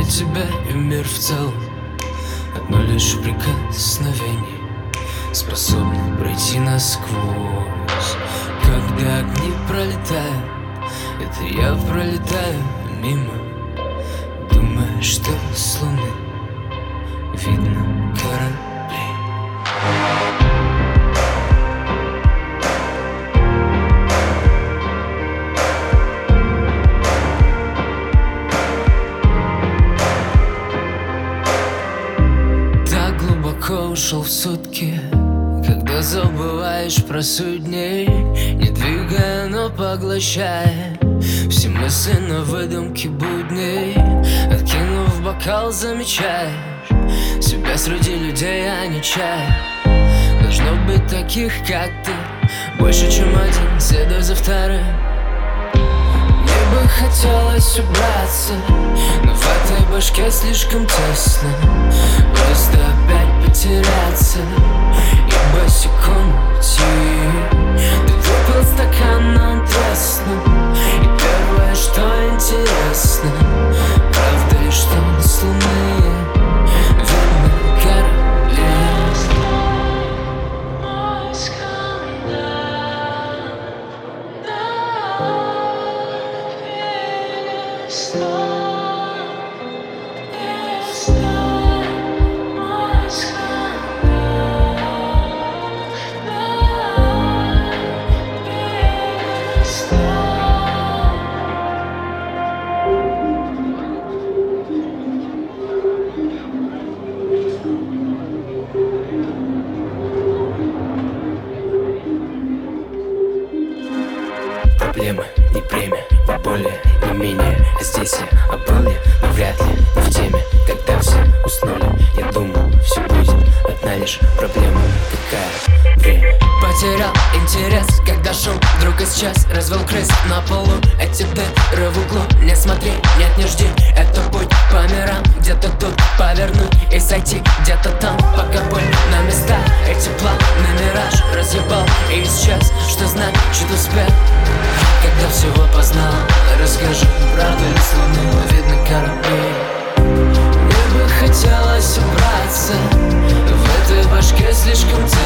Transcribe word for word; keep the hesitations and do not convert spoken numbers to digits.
тебя и мир в целом. Одно лишь прикосновение способно пройти насквозь. Когда огни пролетают, это я пролетаю мимо, думая, что с луны видно корабли. Так глубоко ушел в сутки, когда забываешь про суть дней, не двигая, но поглощая все мысли на выдумки будней. Откинув бокал, замечаешь себя среди людей, а не чая. Должно быть таких, как ты, больше, чем один, следуй за вторым. Мне бы хотелось убраться, но в этой башке слишком тесно. Просто опять потеряться и босиком уйти. Ты выпил стакан, но он треснул. И первое, что интересно, правда ли, что с луны видно корабли? Проблема, не премия, не более, не менее. А здесь я, а был я, но вряд ли не в теме. Когда все уснули, я думал, все будет одна лишь проблема. Какая время? Потерял интерес, когда шум вдруг исчез. Развел крыс на полу, эти дыры в углу. Не смотри, нет, не жди, это путь по мирам. Где-то тут повернуть и сойти, где-то там. Пока боль на местах, эти планы мираж разъебал и исчез. Что значит успех, когда всего познал? Расскажи, правда ли с луны видно корабли? Мне бы хотелось убраться, в этой башке слишком тихо.